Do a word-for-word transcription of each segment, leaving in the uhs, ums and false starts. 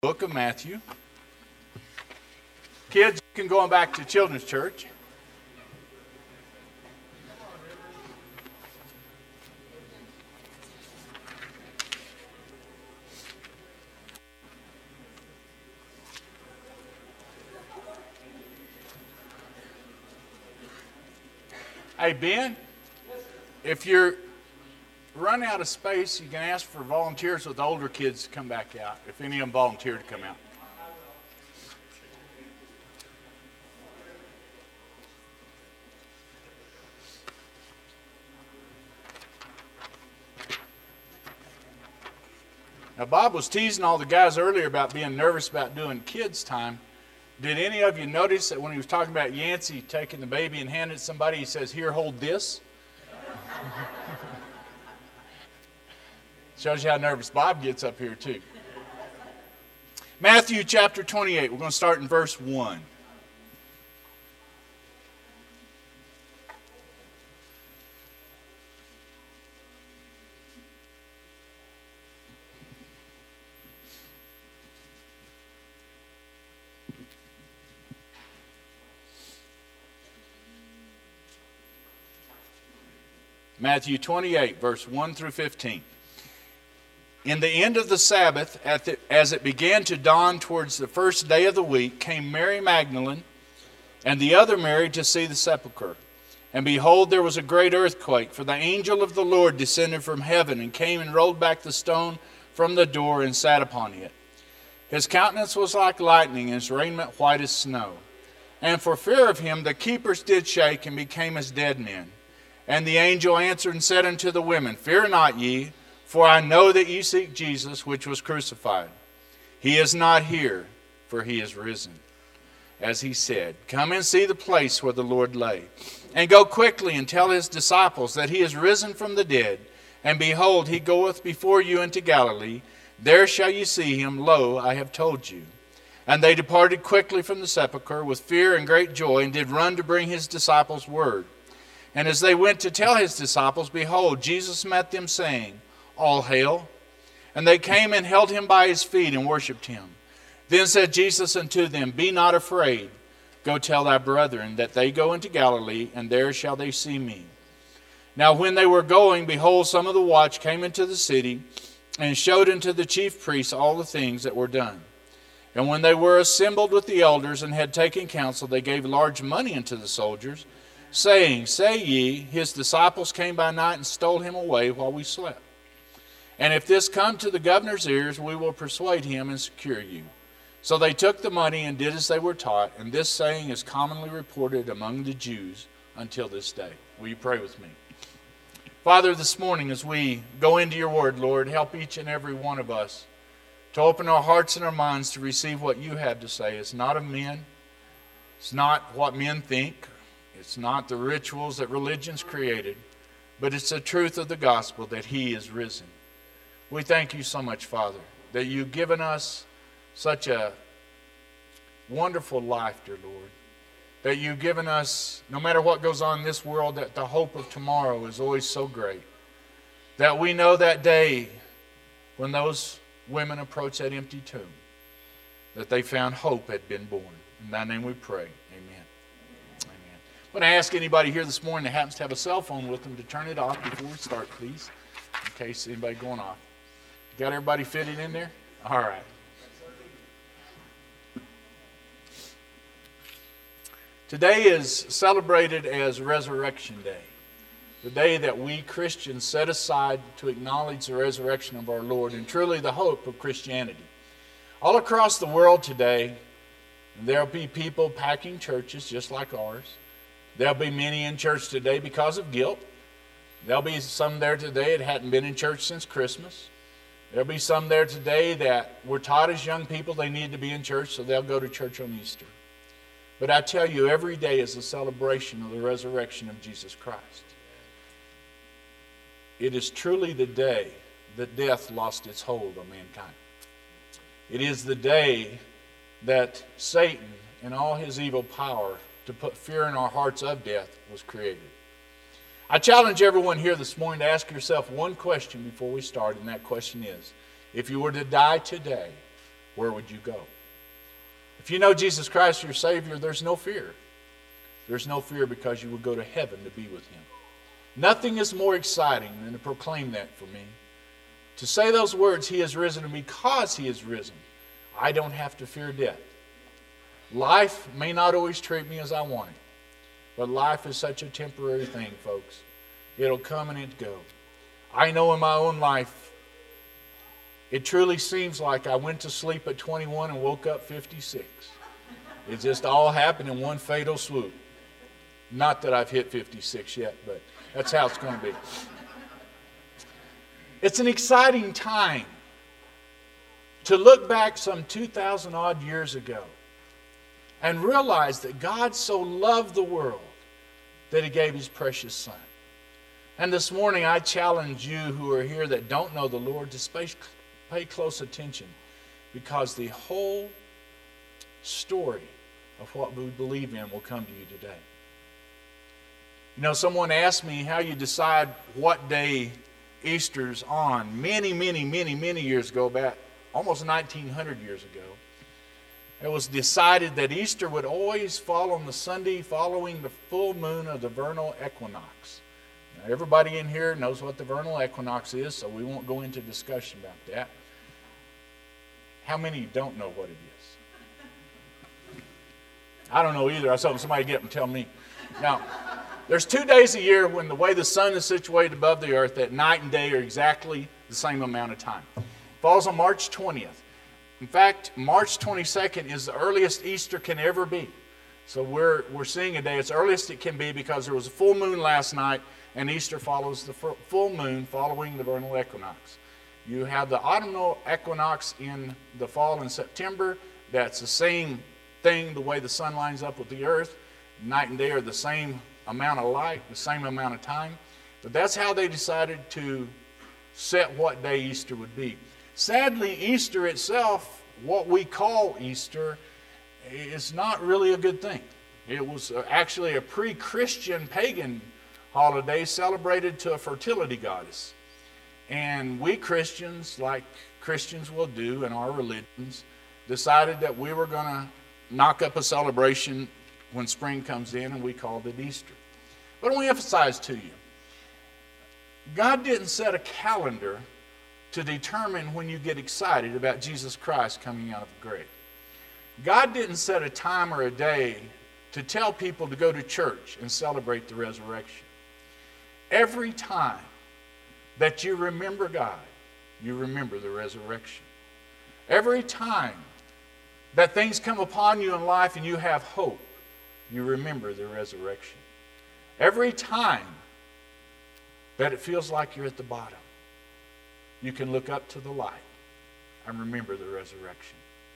Book of Matthew. Kids, you can go on back to Children's Church. Hey, Ben, if you're running out of space, you can ask for volunteers with the older kids to come back out, if any of them volunteer to come out. Now, Bob was teasing all the guys earlier about being nervous about doing kids' time. Did any of you notice that when he was talking about Yancey taking the baby and handing it to somebody, he says, "Here, hold this"? Shows you how nervous Bob gets up here, too. Matthew chapter twenty-eight. We're going to start in verse one. Matthew twenty-eight, verse one through fifteen. In the end of the Sabbath, at the, as it began to dawn towards the first day of the week, came Mary Magdalene and the other Mary to see the sepulchre. And behold, there was a great earthquake, for the angel of the Lord descended from heaven and came and rolled back the stone from the door and sat upon it. His countenance was like lightning, and his raiment white as snow. And for fear of him the keepers did shake and became as dead men. And the angel answered and said unto the women, "Fear not ye, for I know that ye seek Jesus, which was crucified. He is not here, for he is risen, as he said. Come and see the place where the Lord lay. And go quickly and tell his disciples that he is risen from the dead. And behold, he goeth before you into Galilee. There shall you see him. Lo, I have told you." And they departed quickly from the sepulchre with fear and great joy, and did run to bring his disciples word. And as they went to tell his disciples, behold, Jesus met them, saying, "All hail." And they came and held him by his feet and worshipped him. Then said Jesus unto them, "Be not afraid. Go tell thy brethren that they go into Galilee, and there shall they see me." Now when they were going, behold, some of the watch came into the city, and showed unto the chief priests all the things that were done. And when they were assembled with the elders, and had taken counsel, they gave large money unto the soldiers, saying, "Say ye, his disciples came by night and stole him away while we slept. And if this come to the governor's ears, we will persuade him and secure you." So they took the money and did as they were taught, and this saying is commonly reported among the Jews until this day. Will you pray with me? Father, this morning as we go into your word, Lord, help each and every one of us to open our hearts and our minds to receive what you have to say. It's not of men. It's not what men think. It's not the rituals that religion's created, but it's the truth of the gospel that he is risen. We thank you so much, Father, that you've given us such a wonderful life, dear Lord, that you've given us, no matter what goes on in this world, that the hope of tomorrow is always so great, that we know that day when those women approached that empty tomb, that they found hope had been born. In thy name we pray. Amen. Amen. I'm going to ask anybody here this morning that happens to have a cell phone with them to turn it off before we start, please, in case anybody going off. Got everybody fitted in there? All right. Today is celebrated as Resurrection Day, the day that we Christians set aside to acknowledge the resurrection of our Lord and truly the hope of Christianity. All across the world today, there'll be people packing churches just like ours. There'll be many in church today because of guilt. There'll be some there today that hadn't been in church since Christmas. There'll be some there today that were taught as young people they need to be in church, so they'll go to church on Easter. But I tell you, every day is a celebration of the resurrection of Jesus Christ. It is truly the day that death lost its hold on mankind. It is the day that Satan and all his evil power to put fear in our hearts of death was created. I challenge everyone here this morning to ask yourself one question before we start, and that question is, if you were to die today, where would you go? If you know Jesus Christ, your Savior, there's no fear. There's no fear because you will go to heaven to be with Him. Nothing is more exciting than to proclaim that for me. To say those words, He has risen, and because He has risen, I don't have to fear death. Life may not always treat me as I want it, but life is such a temporary thing, folks. It'll come and it'll go. I know in my own life, it truly seems like I went to sleep at twenty-one and woke up fifty-six. It just all happened in one fatal swoop. Not that I've hit fifty-six yet, but that's how it's going to be. It's an exciting time to look back some two thousand odd years ago and realize that God so loved the world that He gave His precious Son. And this morning I challenge you who are here that don't know the Lord to pay close attention, because the whole story of what we believe in will come to you today. You know, someone asked me how you decide what day Easter's on. Many, many, many, many years ago, about almost nineteen hundred years ago, it was decided that Easter would always fall on the Sunday following the full moon of the vernal equinox. Now, everybody in here knows what the vernal equinox is, so we won't go into discussion about that. How many don't know what it is? I don't know either. I saw somebody get up and tell me. Now, there's two days a year when the way the sun is situated above the earth, that night and day are exactly the same amount of time. It falls on March twentieth. In fact, March twenty-second is the earliest Easter can ever be. So we're we're seeing a day, it's the earliest it can be because there was a full moon last night, and Easter follows the full moon following the vernal equinox. You have the autumnal equinox in the fall in September. That's the same thing, the way the sun lines up with the earth. Night and day are the same amount of light, the same amount of time. But that's how they decided to set what day Easter would be. Sadly, Easter itself, what we call Easter, is not really a good thing. It was actually a pre-Christian pagan holiday celebrated to a fertility goddess. And we Christians, like Christians will do in our religions, decided that we were going to knock up a celebration when spring comes in, and we called it Easter. But let me emphasize to you, God didn't set a calendar to determine when you get excited about Jesus Christ coming out of the grave. God didn't set a time or a day to tell people to go to church and celebrate the resurrection. Every time that you remember God, you remember the resurrection. Every time that things come upon you in life and you have hope, you remember the resurrection. Every time that it feels like you're at the bottom, you can look up to the light and remember the resurrection.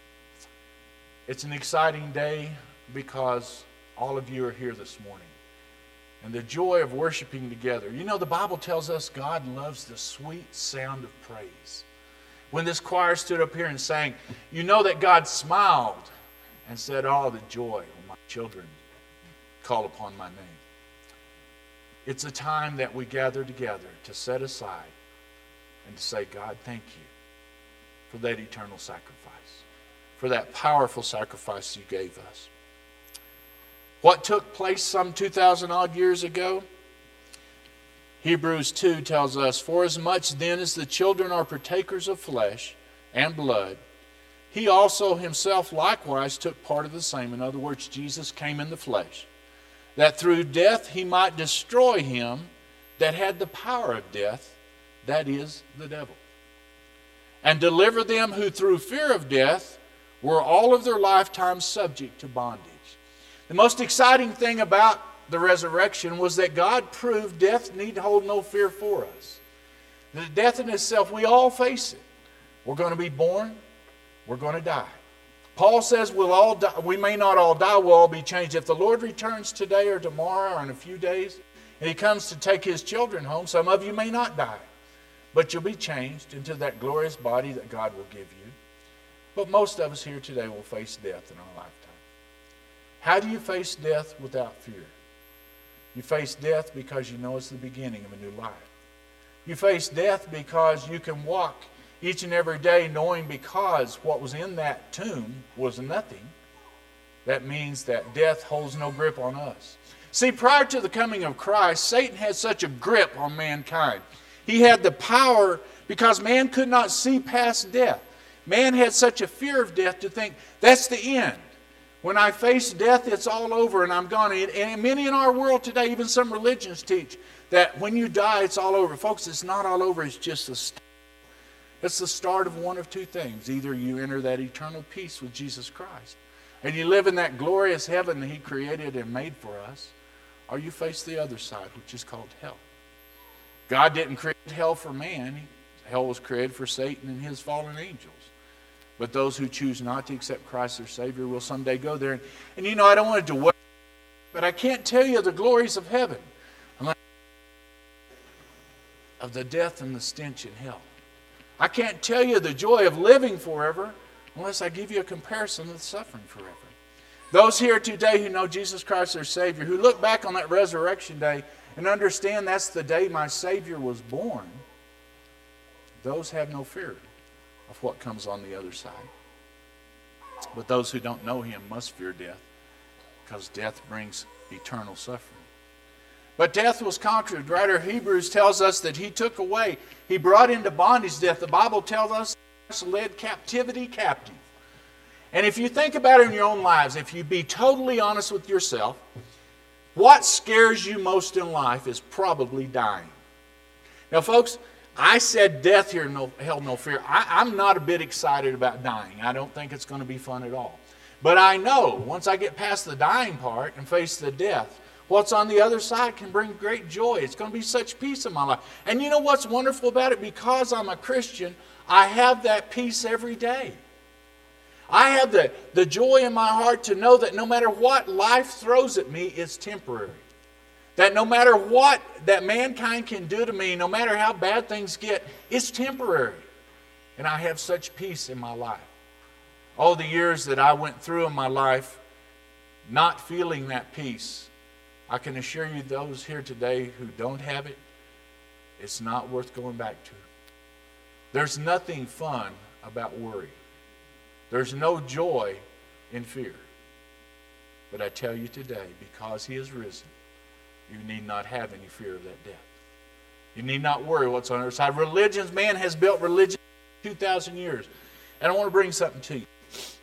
It's an exciting day because all of you are here this morning. And the joy of worshiping together. You know, the Bible tells us God loves the sweet sound of praise. When this choir stood up here and sang, you know that God smiled and said, oh, the joy when my children call upon my name. It's a time that we gather together to set aside and to say, God, thank you for that eternal sacrifice, for that powerful sacrifice you gave us. What took place some two thousand odd years ago? Hebrews two tells us, for as much then as the children are partakers of flesh and blood, He also Himself likewise took part of the same. In other words, Jesus came in the flesh, that through death He might destroy him that had the power of death, that is, the devil, and deliver them who through fear of death were all of their lifetime subject to bondage. The most exciting thing about the resurrection was that God proved death need hold no fear for us. The death in itself, we all face it. We're going to be born, we're going to die. Paul says we'll all die. We may not all die, we'll all be changed. If the Lord returns today or tomorrow or in a few days, and He comes to take His children home, some of you may not die, but you'll be changed into that glorious body that God will give you. But most of us here today will face death in our lifetime. How do you face death without fear? You face death because you know it's the beginning of a new life. You face death because you can walk each and every day, knowing because what was in that tomb was nothing, that means that death holds no grip on us. See, prior to the coming of Christ, Satan had such a grip on mankind. He had the power because man could not see past death. Man had such a fear of death to think, that's the end. When I face death, it's all over and I'm gone. And many in our world today, even some religions teach that when you die, it's all over. Folks, it's not all over. It's just the start. It's the start of one of two things. Either you enter that eternal peace with Jesus Christ, and you live in that glorious heaven that He created and made for us, or you face the other side, which is called hell. God didn't create hell for man. Hell was created for Satan and his fallen angels. But those who choose not to accept Christ their Savior will someday go there. And, and you know, I don't want to dwell, but I can't tell you the glories of heaven unless of the death and the stench in hell. I can't tell you the joy of living forever unless I give you a comparison of suffering forever. Those here today who know Jesus Christ their Savior, who look back on that resurrection day and understand that's the day my Savior was born, those have no fear of what comes on the other side. But those who don't know Him must fear death, because death brings eternal suffering. But death was conquered. The writer of Hebrews tells us that He took away, He brought into bondage death. The Bible tells us He led captivity captive. And if you think about it in your own lives, if you be totally honest with yourself, what scares you most in life is probably dying. Now, folks, I said death here, no, hell, no fear. I, I'm not a bit excited about dying. I don't think it's going to be fun at all. But I know once I get past the dying part and face the death, what's on the other side can bring great joy. It's going to be such peace in my life. And you know what's wonderful about it? Because I'm a Christian, I have that peace every day. I have the, the joy in my heart to know that no matter what life throws at me, it's temporary. That no matter what that mankind can do to me, no matter how bad things get, it's temporary. And I have such peace in my life. All the years that I went through in my life not feeling that peace, I can assure you those here today who don't have it, it's not worth going back to. There's nothing fun about worry. There's no joy in fear. But I tell you today, because He is risen, you need not have any fear of that death. You need not worry what's on the other side. Religions, man has built religion for two thousand years. And I want to bring something to you.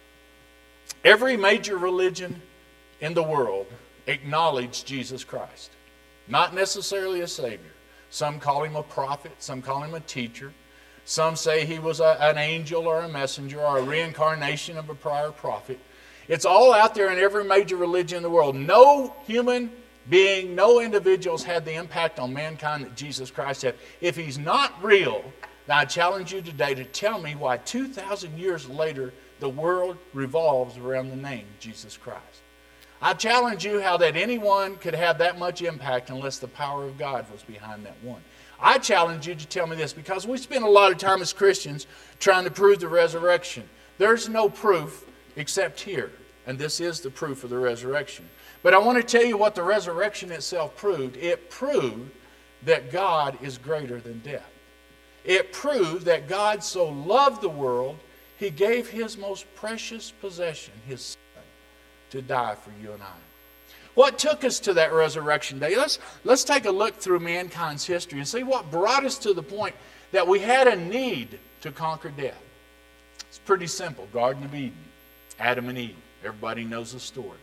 Every major religion in the world acknowledged Jesus Christ. Not necessarily a Savior. Some call Him a prophet. Some call Him a teacher. Some say He was a, an angel or a messenger or a reincarnation of a prior prophet. It's all out there in every major religion in the world. No human being, no individuals had the impact on mankind that Jesus Christ had. If He's not real, then I challenge you today to tell me why two thousand years later the world revolves around the name Jesus Christ. I challenge you how that anyone could have that much impact unless the power of God was behind that one. I challenge you to tell me this, because we spend a lot of time as Christians trying to prove the resurrection. There's no proof except here, and this is the proof of the resurrection. But I want to tell you what the resurrection itself proved. It proved that God is greater than death. It proved that God so loved the world, He gave His most precious possession, His Son, to die for you and I. What took us to that resurrection day? Let's, let's take a look through mankind's history and see what brought us to the point that we had a need to conquer death. It's pretty simple. Garden of Eden, Adam and Eve. Everybody knows the story.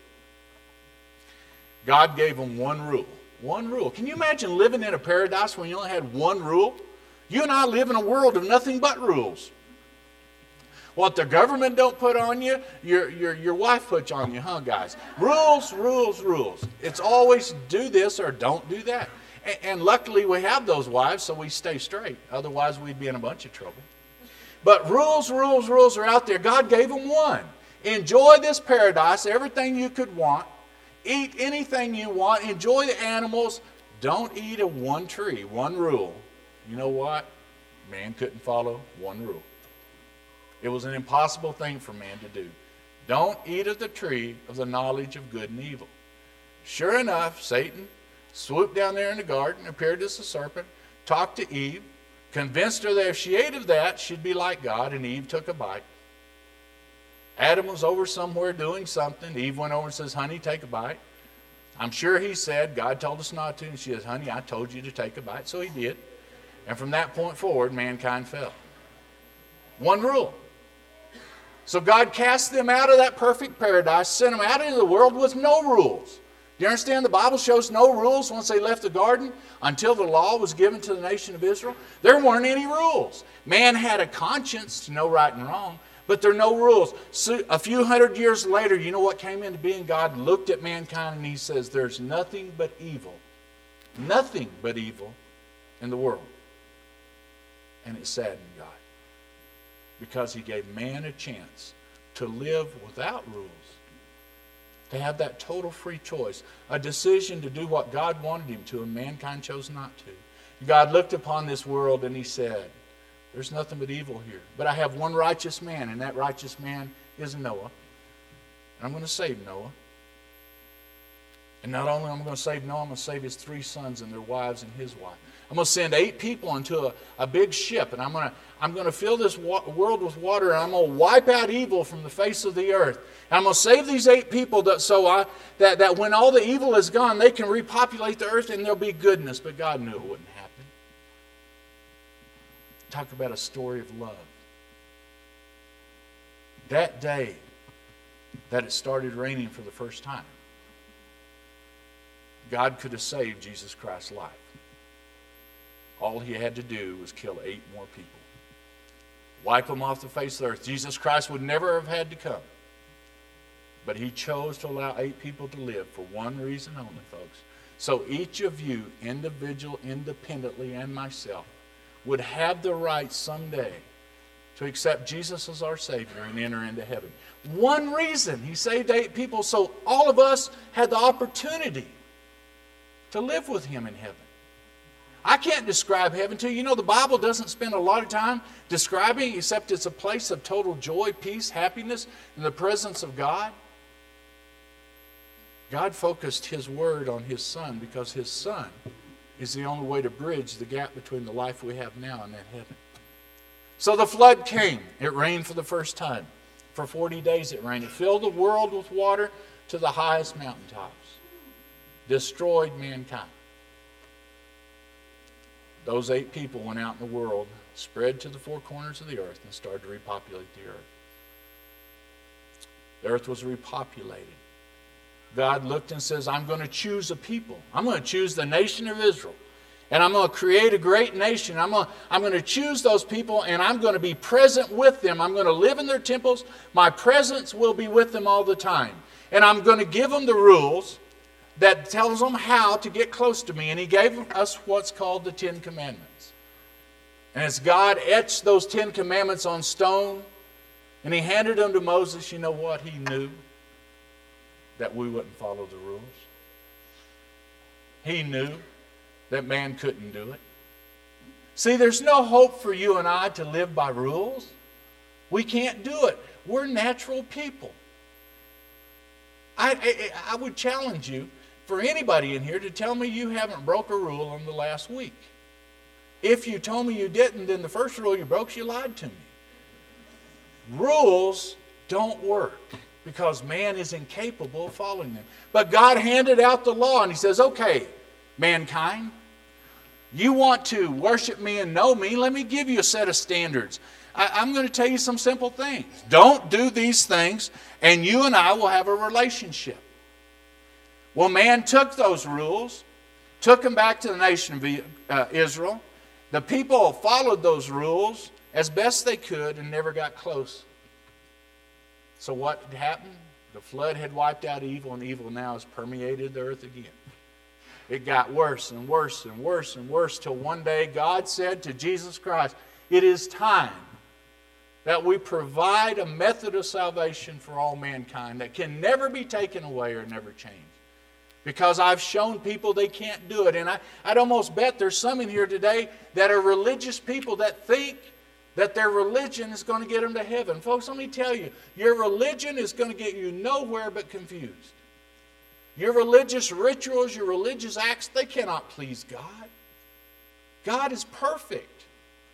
God gave them one rule. One rule. Can you imagine living in a paradise when you only had one rule? You and I live in a world of nothing but rules. What the government don't put on you, your, your, your wife puts on you, huh, guys? Rules, rules, rules. It's always do this or don't do that. And, and luckily we have those wives, so we stay straight. Otherwise we'd be in a bunch of trouble. But rules, rules, rules are out there. God gave them one. Enjoy this paradise, everything you could want. Eat anything you want. Enjoy the animals. Don't eat of one tree, one rule. You know what? Man couldn't follow one rule. It was an impossible thing for man to do. Don't eat of the tree of the knowledge of good and evil. Sure enough, Satan swooped down there in the garden, appeared as a serpent, talked to Eve, Convinced her that if she ate of that, she'd be like God, and Eve took a bite. Adam was over somewhere doing something. Eve went over and says, honey, take a bite. I'm sure he said, God told us not to. And she says, honey, I told you to take a bite. So he did. And from that point forward, mankind fell. One rule. So God cast them out of that perfect paradise, sent them out into the world with no rules. Do you understand? The Bible shows no rules once they left the garden until the law was given to the nation of Israel. There weren't any rules. Man had a conscience to know right and wrong, but there are no rules. So a few hundred years later, you know what came into being? God looked at mankind and he says, there's nothing but evil. Nothing but evil in the world. And it saddened God because he gave man a chance to live without rules, to have that total free choice, a decision to do what God wanted him to, and mankind chose not to. God looked upon this world and he said, there's nothing but evil here. But I have one righteous man, and that righteous man is Noah. And I'm going to save Noah. And not only am I going to save Noah, I'm going to save his three sons and their wives and his wife. I'm going to send eight people into a, a big ship, and I'm going to I'm going to fill this wa- world with water, and I'm going to wipe out evil from the face of the earth. And I'm going to save these eight people that, so I, that, that when all the evil is gone, they can repopulate the earth and there'll be goodness. But God knew it wouldn't happen. Talk about a story of love. That day that it started raining for the first time, God could have saved Jesus Christ's life. All he had to do was kill eight more people. Wipe them off the face of the earth. Jesus Christ would never have had to come. But he chose to allow eight people to live for one reason only, folks. So each of you, individual, independently, and myself, would have the right someday to accept Jesus as our Savior and enter into heaven. One reason he saved eight people, so all of us had the opportunity to live with him in heaven. I can't describe heaven to you. You know, the Bible doesn't spend a lot of time describing, except it's a place of total joy, peace, happiness, in the presence of God. God focused his word on his Son because his Son is the only way to bridge the gap between the life we have now and that heaven. So the flood came. It rained for the first time. For forty days it rained. It filled the world with water to the highest mountaintops. Destroyed mankind. Those eight people went out in the world, spread to the four corners of the earth, and started to repopulate the earth. The earth was repopulated. God looked and says, I'm going to choose a people. I'm going to choose the nation of Israel. And I'm going to create a great nation. I'm going to, I'm going to choose those people, and I'm going to be present with them. I'm going to live in their temples. My presence will be with them all the time. And I'm going to give them the rules that tells them how to get close to me. And he gave us what's called the Ten Commandments. And as God etched those Ten Commandments on stone, and he handed them to Moses, you know what? He knew that we wouldn't follow the rules. He knew that man couldn't do it. See, there's no hope for you and I to live by rules. We can't do it. We're natural people. I, I, I would challenge you, for anybody in here, to tell me you haven't broke a rule in the last week. If you told me you didn't, then the first rule you broke, you lied to me. Rules don't work because man is incapable of following them. But God handed out the law and he says, okay, mankind, you want to worship me and know me, let me give you a set of standards. I, I'm going to tell you some simple things. Don't do these things and you and I will have a relationship. Well, man took those rules, took them back to the nation of uh, Israel. The people followed those rules as best they could and never got close. So what happened? The flood had wiped out evil, and evil now has permeated the earth again. It got worse and worse and worse and worse till one day God said to Jesus Christ, it is time that we provide a method of salvation for all mankind that can never be taken away or never changed. Because I've shown people they can't do it. And I, I'd almost bet there's some in here today that are religious people that think that their religion is going to get them to heaven. Folks, let me tell you, your religion is going to get you nowhere but confused. Your religious rituals, your religious acts, they cannot please God. God is perfect.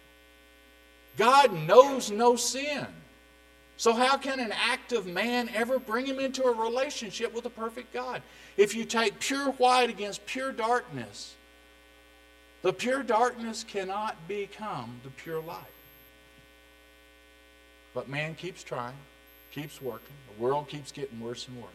God knows no sin. So how can an act of man ever bring him into a relationship with a perfect God? If you take pure white against pure darkness, the pure darkness cannot become the pure light. But man keeps trying, keeps working. The world keeps getting worse and worse.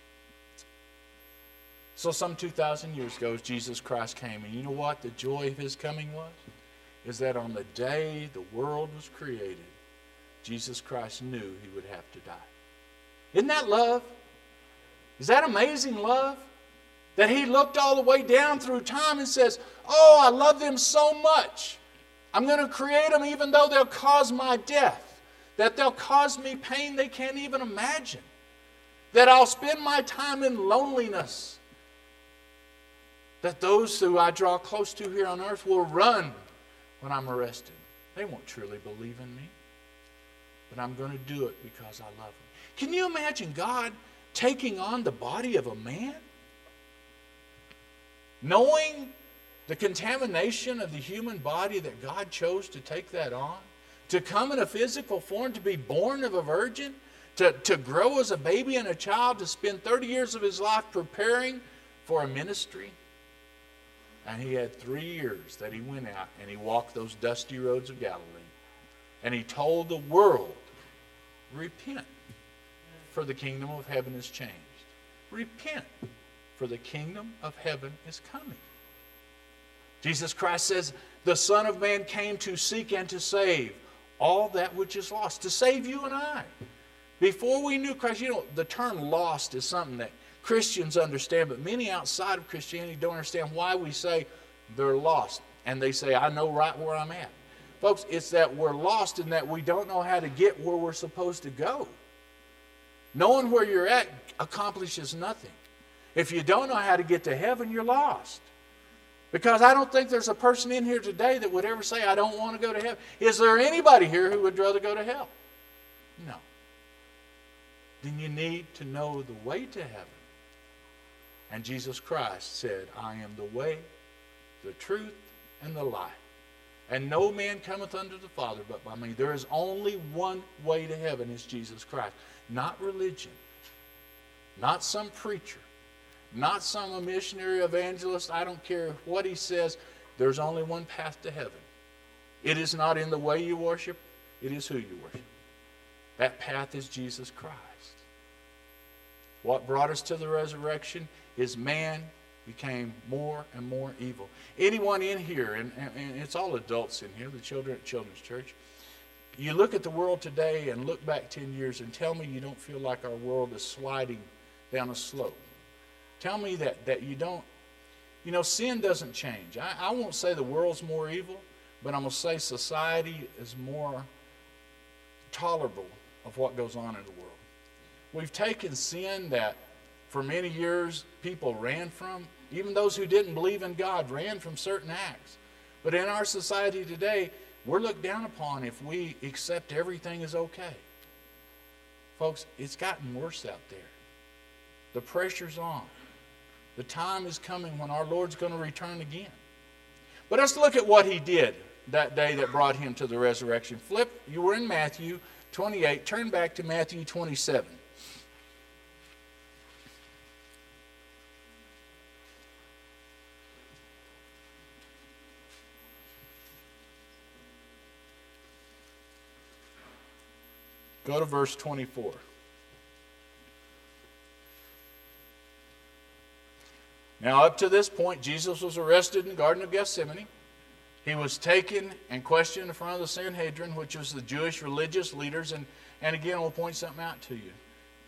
So some two thousand years ago, Jesus Christ came. And you know what the joy of his coming was? Is that on the day the world was created, Jesus Christ knew he would have to die. Isn't that love? Is that amazing love? That he looked all the way down through time and says, oh, I love them so much. I'm going to create them even though they'll cause my death. That they'll cause me pain they can't even imagine. That I'll spend my time in loneliness. That those who I draw close to here on earth will run when I'm arrested. They won't truly believe in me. But I'm going to do it because I love them. Can you imagine God taking on the body of a man? Knowing the contamination of the human body that God chose to take that on? To come in a physical form, to be born of a virgin? To, to grow as a baby and a child? To spend thirty years of his life preparing for a ministry? And he had three years that he went out and he walked those dusty roads of Galilee. And he told the world, repent, for the kingdom of heaven is changed. Repent, for the kingdom of heaven is coming. Jesus Christ says, the Son of Man came to seek and to save all that which is lost. To save you and I. Before we knew Christ, you know, the term lost is something that Christians understand, but many outside of Christianity don't understand why we say they're lost. And they say, I know right where I'm at. Folks, it's that we're lost in that we don't know how to get where we're supposed to go. Knowing where you're at accomplishes nothing. If you don't know how to get to heaven, you're lost. Because I don't think there's a person in here today that would ever say, I don't want to go to heaven. Is there anybody here who would rather go to hell? No. Then you need to know the way to heaven. And Jesus Christ said, I am the way, the truth, and the life. And no man cometh unto the Father but by me. There is only one way to heaven, is Jesus Christ. Not religion. Not some preacher. Not some missionary evangelist. I don't care what he says. There's only one path to heaven. It is not in the way you worship. It is who you worship. That path is Jesus Christ. What brought us to the resurrection is man became more and more evil. Anyone in here, and, and it's all adults in here, the children at Children's Church, you look at the world today and look back ten years and tell me you don't feel like our world is sliding down a slope. Tell me that, that you don't, you know, sin doesn't change. I, I won't say the world's more evil, but I'm going to say society is more tolerable of what goes on in the world. We've taken sin that for many years people ran from. Even those who didn't believe in God ran from certain acts. But in our society today, we're looked down upon if we accept everything is okay. Folks, it's gotten worse out there. The pressure's on. The time is coming when our Lord's going to return again. But let's look at what he did that day that brought him to the resurrection. Flip, you were in Matthew twenty-eight. Turn back to Matthew twenty-seven. Go to verse twenty-four. Now, up to this point, Jesus was arrested in the Garden of Gethsemane. He was taken and questioned in front of the Sanhedrin, which was the Jewish religious leaders. And, and again, we'll point something out to you.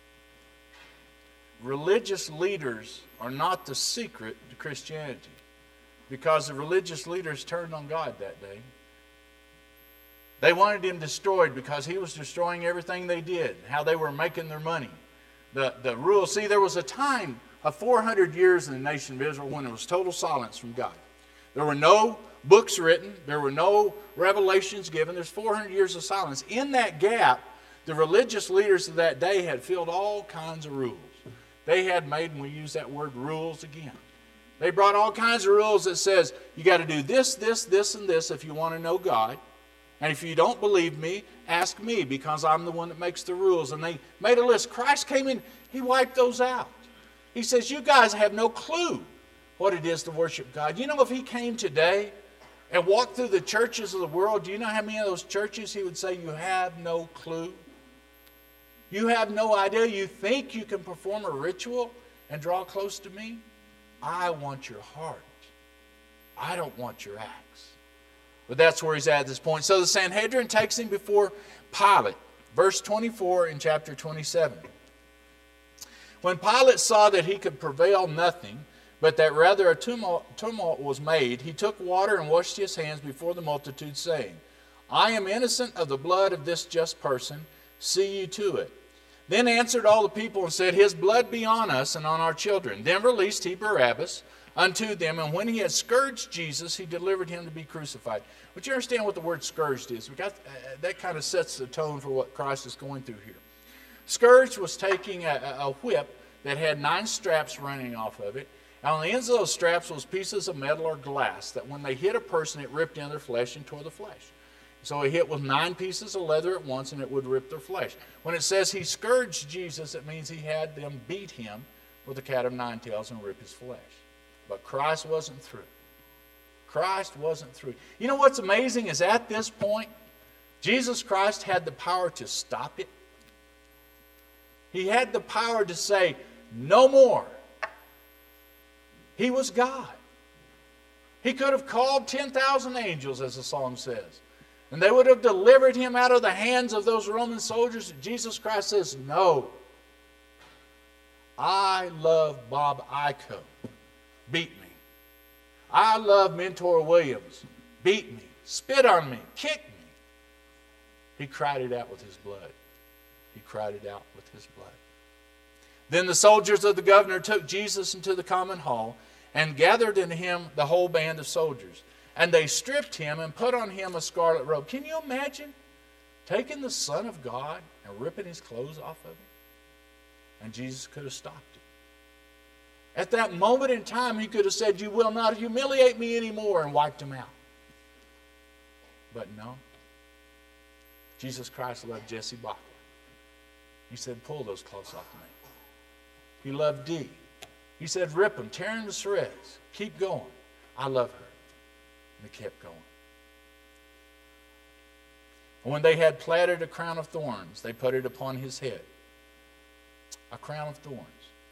Religious leaders are not the secret to Christianity, because the religious leaders turned on God that day. They wanted him destroyed because he was destroying everything they did, how they were making their money. The, the rule, see, there was a time of four hundred years in the nation of Israel when there was total silence from God. There were no books written. There were no revelations given. There's four hundred years of silence. In that gap, the religious leaders of that day had filled all kinds of rules. They had made, and we use that word rules again. They brought all kinds of rules that says, you got to do this, this, this, and this if you want to know God. And if you don't believe me, ask me, because I'm the one that makes the rules. And they made a list. Christ came in, he wiped those out. He says, you guys have no clue what it is to worship God. You know, if he came today and walked through the churches of the world, do you know how many of those churches he would say, you have no clue? You have no idea. You think you can perform a ritual and draw close to me? I want your heart. I don't want your acts. But that's where he's at at this point. So the Sanhedrin takes him before Pilate. Verse twenty-four in chapter twenty-seven. When Pilate saw that he could prevail nothing, but that rather a tumult, tumult was made, he took water and washed his hands before the multitude, saying, I am innocent of the blood of this just person. See you to it. Then answered all the people and said, his blood be on us and on our children. Then released he Barabbas unto them, and when he had scourged Jesus, he delivered him to be crucified. But you understand what the word scourged is? We got, uh, that kind of sets the tone for what Christ is going through here. Scourge was taking a, a whip that had nine straps running off of it. And on the ends of those straps was pieces of metal or glass that when they hit a person, it ripped into their flesh and tore the flesh. So he hit with nine pieces of leather at once, and it would rip their flesh. When it says he scourged Jesus, it means he had them beat him with a cat of nine tails and rip his flesh. But Christ wasn't through. Christ wasn't through. You know what's amazing is at this point, Jesus Christ had the power to stop it. He had the power to say, no more. He was God. He could have called ten thousand angels, as the song says. And they would have delivered him out of the hands of those Roman soldiers. Jesus Christ says, no. I love Bob Ico. Beat me. I love Mentor Williams. Beat me. Spit on me. Kick me. He cried it out with his blood. He cried it out with his blood. Then the soldiers of the governor took Jesus into the common hall and gathered in him the whole band of soldiers. And they stripped him and put on him a scarlet robe. Can you imagine taking the Son of God and ripping his clothes off of him? And Jesus could have stopped it. At that moment in time, he could have said, you will not humiliate me anymore, and wiped him out. But no. Jesus Christ loved Jesse Bachler. He said, pull those clothes off of me. He loved Dee. He said, rip them, tear them to shreds. Keep going. I love her. And they kept going. And when they had platted a crown of thorns, they put it upon his head. A crown of thorns.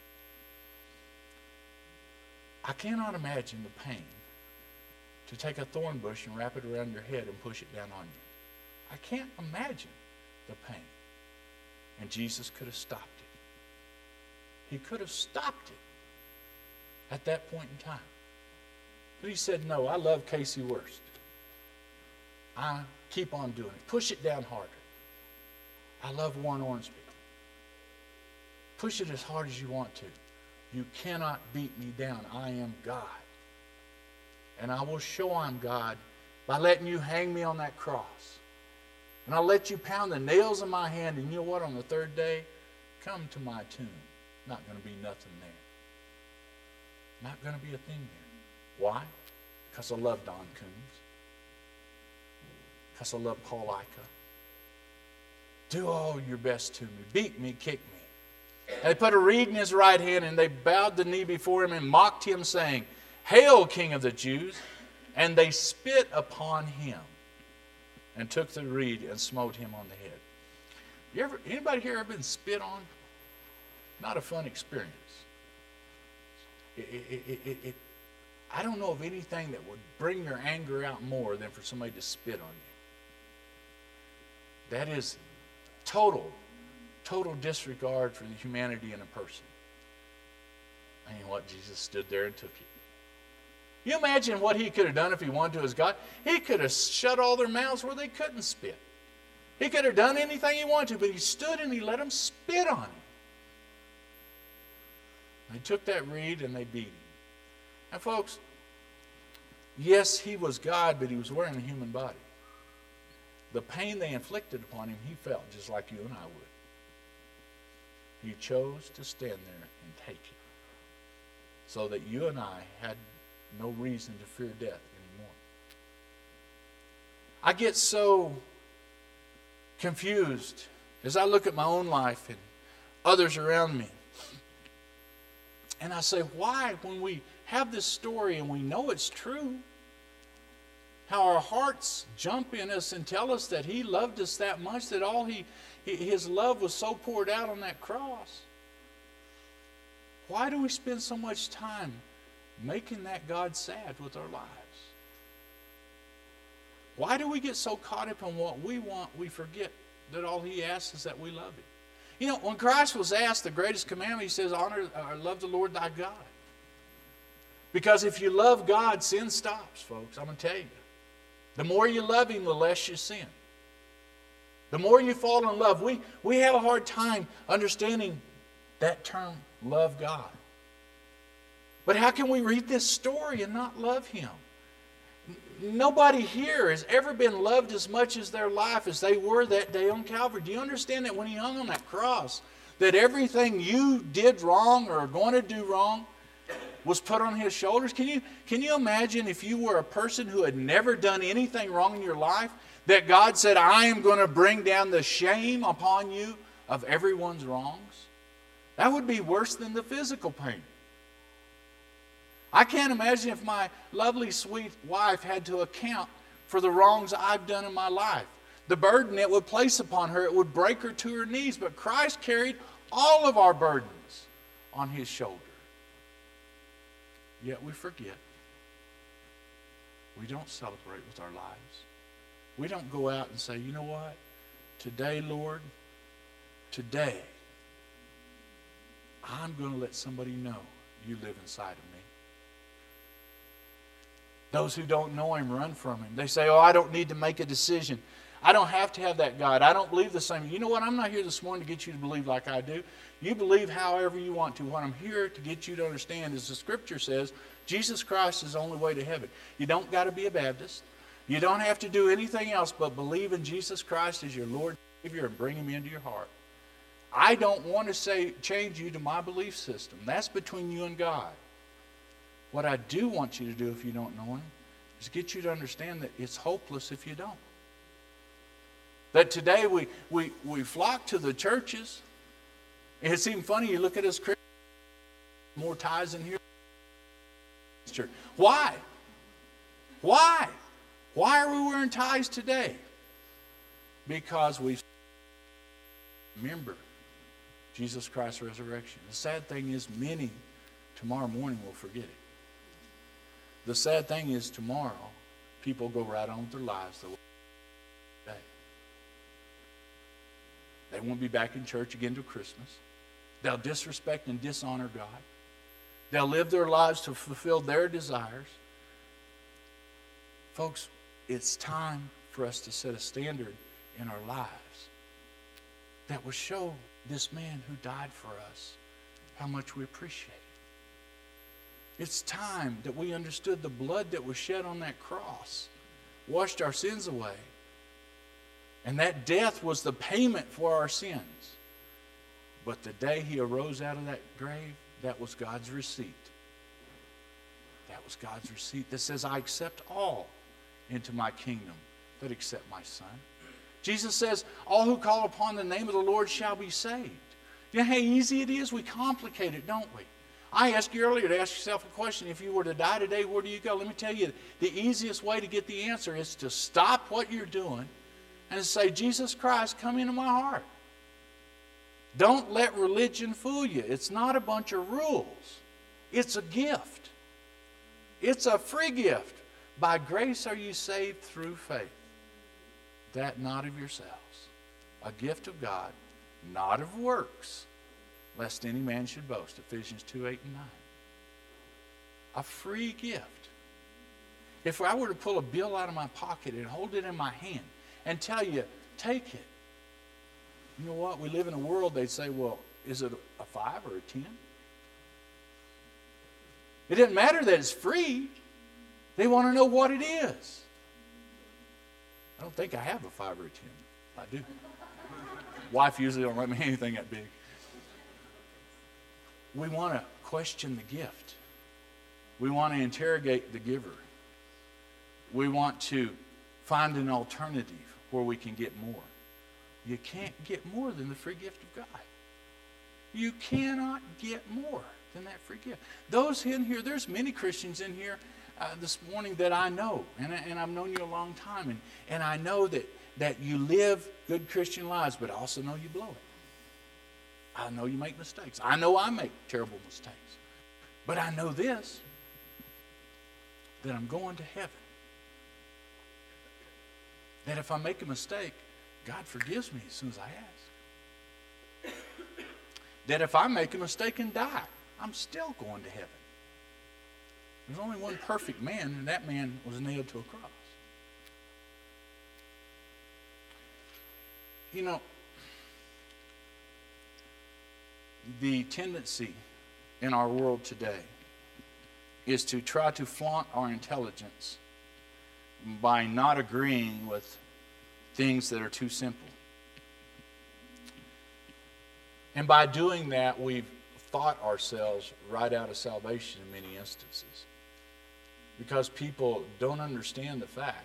I cannot imagine the pain to take a thorn bush and wrap it around your head and push it down on you. I can't imagine the pain. And Jesus could have stopped it. He could have stopped it at that point in time. But he said, no, I love Casey Wurst. I keep on doing it. Push it down harder. I love Warren Ormsby. Push it as hard as you want to. You cannot beat me down. I am God. And I will show I'm God by letting you hang me on that cross. And I'll let you pound the nails in my hand, and you know what? On the third day, come to my tomb. Not going to be nothing there. Not going to be a thing there. Why? Because I love Don Coons. Because I love Paul Ica. Do all your best to me. Beat me, kick me. And they put a reed in his right hand, and they bowed the knee before him and mocked him, saying, Hail, King of the Jews! And they spit upon him and took the reed and smote him on the head. You ever, anybody here ever been spit on? Not a fun experience. It, it, it, it, it, I don't know of anything that would bring your anger out more than for somebody to spit on you. That is total, total disregard for the humanity in a person. And you know what? Jesus stood there and took it. You imagine what he could have done if he wanted to as God? He could have shut all their mouths where they couldn't spit. He could have done anything he wanted to, but he stood and he let them spit on him. They took that reed and they beat him. Now, folks, yes, he was God, but he was wearing a human body. The pain they inflicted upon him, he felt just like you and I would. He chose to stand there and take it so that you and I had no reason to fear death anymore. I get so confused as I look at my own life and others around me. And I say, why, when we have this story and we know it's true, how our hearts jump in us and tell us that He loved us that much, that all he, His love was so poured out on that cross. Why do we spend so much time making that God sad with our lives? Why do we get so caught up in what we want, we forget that all He asks is that we love Him? You know, when Christ was asked the greatest commandment, He says, honor or love the Lord thy God. Because if you love God, sin stops, folks. I'm going to tell you. The more you love Him, the less you sin. The more you fall in love. We, we have a hard time understanding that term, love God. But how can we read this story and not love Him? Nobody here has ever been loved as much as their life as they were that day on Calvary. Do you understand that when He hung on that cross, that everything you did wrong or are going to do wrong was put on His shoulders? Can you, can you imagine if you were a person who had never done anything wrong in your life, that God said, I am going to bring down the shame upon you of everyone's wrongs? That would be worse than the physical pain. I can't imagine if my lovely, sweet wife had to account for the wrongs I've done in my life. The burden it would place upon her, it would break her to her knees. But Christ carried all of our burdens on His shoulder. Yet we forget. We don't celebrate with our lives. We don't go out and say, you know what? Today, Lord, today, I'm going to let somebody know You live inside of me. Those who don't know Him run from Him. They say, oh, I don't need to make a decision. I don't have to have that God. I don't believe the same. You know what? I'm not here this morning to get you to believe like I do. You believe however you want to. What I'm here to get you to understand is the Scripture says Jesus Christ is the only way to heaven. You don't got to be a Baptist. You don't have to do anything else but believe in Jesus Christ as your Lord and Savior and bring Him into your heart. I don't want to say change you to my belief system. That's between you and God. What I do want you to do if you don't know Him is get you to understand that it's hopeless if you don't. That today we, we, we flock to the churches. And it's even funny, you look at us Christians, more tithes in here. Why? Why? Why are we wearing tithes today? Because we remember Jesus Christ's resurrection. The sad thing is many tomorrow morning will forget it. The sad thing is tomorrow people go right on with their lives the way they today. They won't be back in church again till Christmas. They'll disrespect and dishonor God. They'll live their lives to fulfill their desires. Folks, it's time for us to set a standard in our lives that will show this man who died for us how much we appreciate it. It's time that we understood the blood that was shed on that cross washed our sins away. And that death was the payment for our sins. But the day He arose out of that grave, that was God's receipt. That was God's receipt that says, I accept all into my kingdom that accept my Son. Jesus says, all who call upon the name of the Lord shall be saved. You know how easy it is? We complicate it, don't we? I asked you earlier to ask yourself a question. If you were to die today, where do you go? Let me tell you, the easiest way to get the answer is to stop what you're doing and say, Jesus Christ, come into my heart. Don't let religion fool you. It's not a bunch of rules. It's a gift. It's a free gift. By grace are you saved through faith. That not of yourselves. A gift of God, not of works, lest any man should boast. Ephesians two, eight, and nine. A free gift. If I were to pull a bill out of my pocket and hold it in my hand and tell you, take it. You know what? We live in a world, they'd say, well, is it a five or a ten? It doesn't matter that it's free. They want to know what it is. I don't think I have a five or a ten. I do. Wife usually don't let me anything that big. We want to question the gift. We want to interrogate the giver. We want to find an alternative where we can get more. You can't get more than the free gift of God. You cannot get more than that free gift. Those in here, there's many Christians in here uh, this morning that I know, and, I, and I've known you a long time, and, and I know that, that you live good Christian lives, but I also know you blow it. I know you make mistakes. I know I make terrible mistakes. But I know this, that I'm going to heaven. That if I make a mistake, God forgives me as soon as I ask. That if I make a mistake and die, I'm still going to heaven. There's only one perfect man, and that man was nailed to a cross. You know, the tendency in our world today is to try to flaunt our intelligence by not agreeing with things that are too simple. And by doing that, we've thought ourselves right out of salvation in many instances, because people don't understand the fact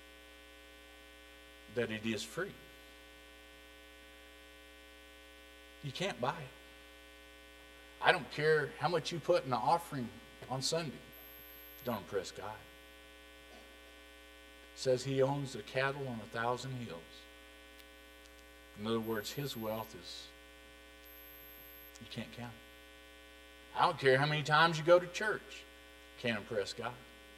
that it is free. You can't buy it. I don't care how much you put in the offering on Sunday. Don't impress God. It says he owns the cattle on a thousand hills. In other words, his wealth is, you can't count it. I don't care how many times you go to church. Can't impress God.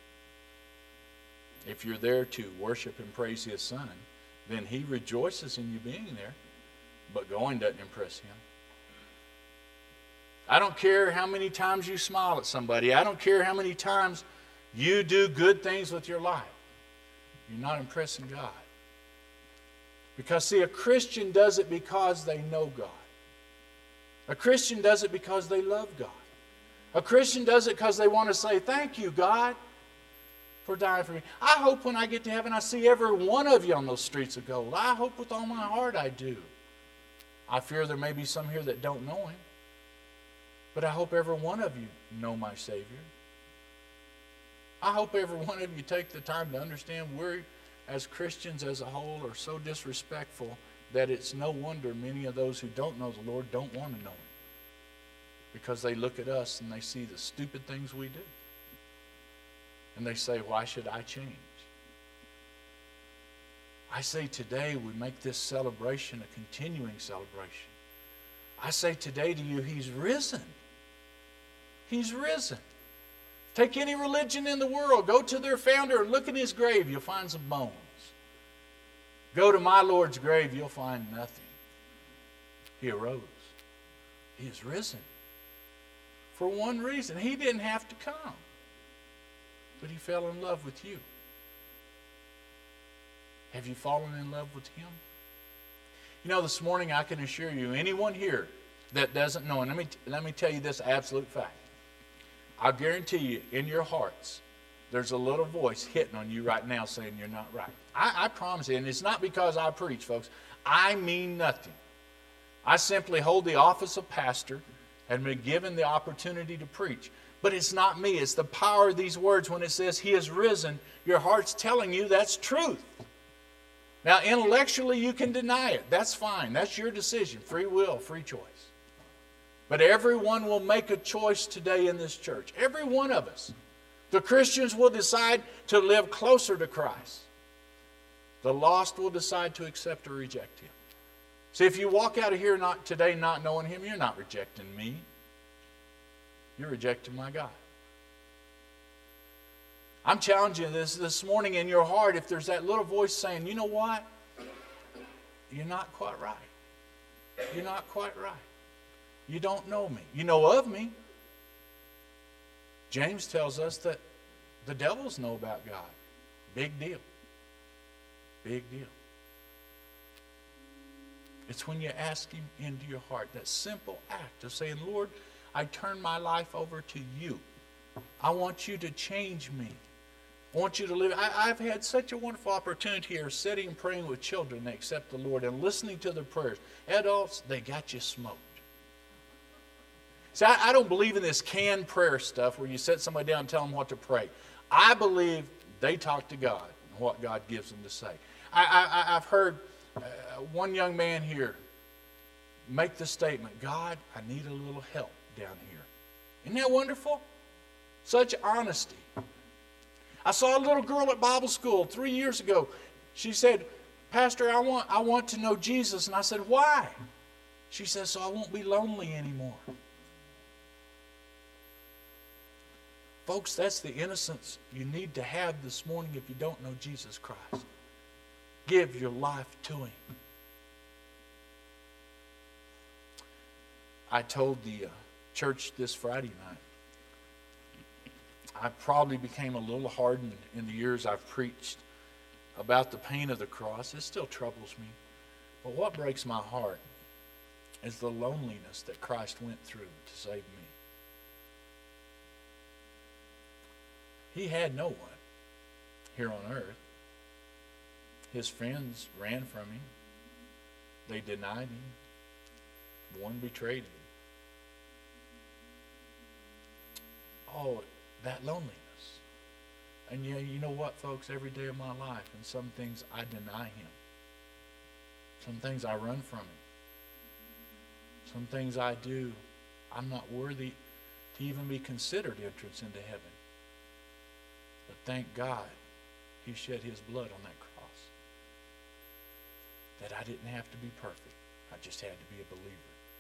If you're there to worship and praise his Son, then he rejoices in you being there, but going doesn't impress him. I don't care how many times you smile at somebody. I don't care how many times you do good things with your life. You're not impressing God. Because, see, a Christian does it because they know God. A Christian does it because they love God. A Christian does it because they want to say, thank you, God, for dying for me. I hope when I get to heaven I see every one of you on those streets of gold. I hope with all my heart I do. I fear there may be some here that don't know him. But I hope every one of you know my Savior. I hope every one of you take the time to understand we're, as Christians as a whole, are so disrespectful that it's no wonder many of those who don't know the Lord don't want to know him. Because they look at us and they see the stupid things we do. And they say, why should I change? I say today we make this celebration a continuing celebration. I say today to you, he's risen. He's risen. Take any religion in the world, go to their founder and look in his grave, you'll find some bones. Go to my Lord's grave, you'll find nothing. He arose. He is risen. For one reason, he didn't have to come, but he fell in love with you. Have you fallen in love with him? You know, this morning I can assure you, anyone here that doesn't know, and let me, let me tell you this absolute fact. I guarantee you, in your hearts, there's a little voice hitting on you right now saying you're not right. I, I promise you, and it's not because I preach, folks. I mean nothing. I simply hold the office of pastor and been given the opportunity to preach. But it's not me. It's the power of these words when it says he is risen. Your heart's telling you that's truth. Now, intellectually, you can deny it. That's fine. That's your decision. Free will, free choice. But everyone will make a choice today in this church. Every one of us. The Christians will decide to live closer to Christ. The lost will decide to accept or reject him. See, if you walk out of here not today not knowing him, you're not rejecting me. You're rejecting my God. I'm challenging you this this morning in your heart, if there's that little voice saying, you know what? You're not quite right. You're not quite right. You don't know me. You know of me. James tells us that the devils know about God. Big deal. Big deal. It's when you ask him into your heart, that simple act of saying, Lord, I turn my life over to you. I want you to change me. I want you to live. I, I've had such a wonderful opportunity here sitting and praying with children that accept the Lord and listening to their prayers. Adults, they got you smoked. See, I, I don't believe in this canned prayer stuff where you sit somebody down and tell them what to pray. I believe they talk to God. what God gives them to say. I, I, I've heard uh, one young man here make the statement, God, I need a little help down here. Isn't that wonderful? Such honesty. I saw a little girl at Bible school three years ago. She said, Pastor, I want, I want to know Jesus. And I said, why? She says, so I won't be lonely anymore. Folks, that's the innocence you need to have this morning if you don't know Jesus Christ. Give your life to Him. I told the uh, church this Friday night, I probably became a little hardened in the years I've preached about the pain of the cross. It still troubles me. But what breaks my heart is the loneliness that Christ went through to save me. He had no one here on earth. His friends ran from him. They denied him. One betrayed him. Oh, that loneliness. And yeah, you know what, folks? Every day of my life, in some things I deny him. Some things I run from him. Some things I do, I'm not worthy to even be considered entrance into heaven. But thank God he shed his blood on that cross. That I didn't have to be perfect. I just had to be a believer.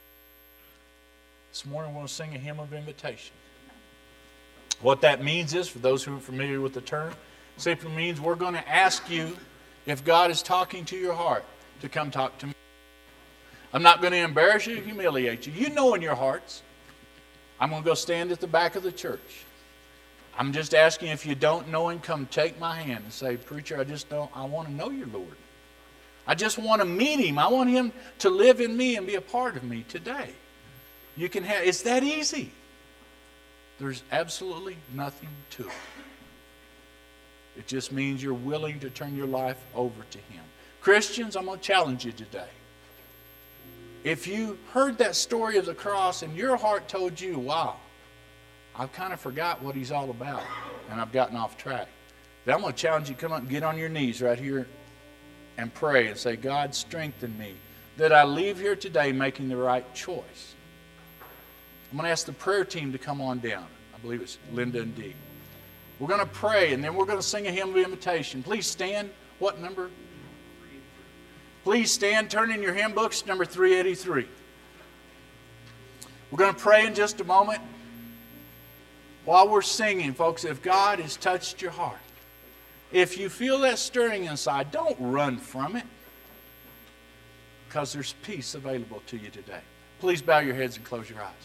This morning we're going to sing a hymn of invitation. What that means is, for those who are familiar with the term, simply means we're going to ask you, if God is talking to your heart, to come talk to me. I'm not going to embarrass you, humiliate you. You know in your hearts. I'm going to go stand at the back of the church. I'm just asking, if you don't know him, come take my hand and say, preacher, I just don't, I want to know your Lord. I just want to meet him. I want him to live in me and be a part of me today. You can have, it's that easy. There's absolutely nothing to it. It just means you're willing to turn your life over to him. Christians, I'm going to challenge you today. If you heard that story of the cross and your heart told you, wow, I've kind of forgot what he's all about and I've gotten off track, then I'm going to challenge you to come up and get on your knees right here and pray and say, God, strengthen me that I leave here today making the right choice. I'm going to ask the prayer team to come on down. I believe it's Linda and Dee. We're going to pray, and then we're going to sing a hymn of invitation. Please stand. What number? Please stand. Turn in your hymn books, number three eighty-three. We're going to pray in just a moment. While we're singing, folks, if God has touched your heart, if you feel that stirring inside, don't run from it, because there's peace available to you today. Please bow your heads and close your eyes.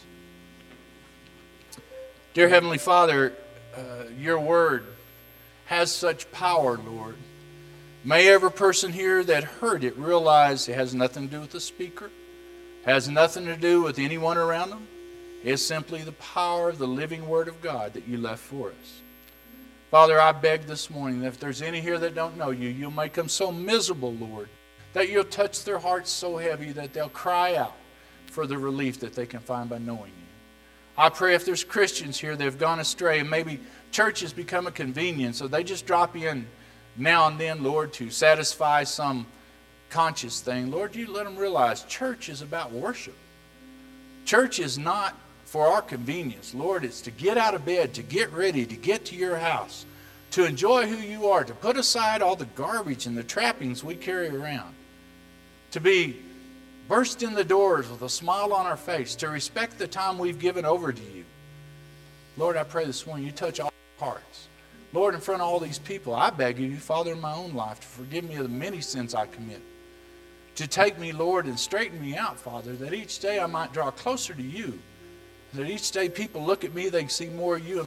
Dear Heavenly Father, uh, your word has such power, Lord. May every person here that heard it realize it has nothing to do with the speaker, has nothing to do with anyone around them. It's simply the power of the living word of God that you left for us. Father, I beg this morning that if there's any here that don't know you, you'll make them so miserable, Lord, that you'll touch their hearts so heavy that they'll cry out for the relief that they can find by knowing you. I pray if there's Christians here that have gone astray and maybe church has become a convenience, so they just drop in now and then, Lord, to satisfy some conscious thing. Lord, you let them realize church is about worship. Church is not for our convenience. Lord, it's to get out of bed, to get ready, to get to your house, to enjoy who you are, to put aside all the garbage and the trappings we carry around, to be burst in the doors with a smile on our face, to respect the time we've given over to you. Lord, I pray this morning you touch all our hearts. Lord, in front of all these people, I beg you, Father, in my own life, to forgive me of the many sins I commit. To take me, Lord, and straighten me out, Father, that each day I might draw closer to you. That each day people look at me, they can see more of you.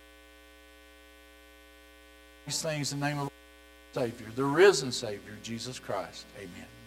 These things in the name of our Savior, the risen Savior, Jesus Christ. Amen.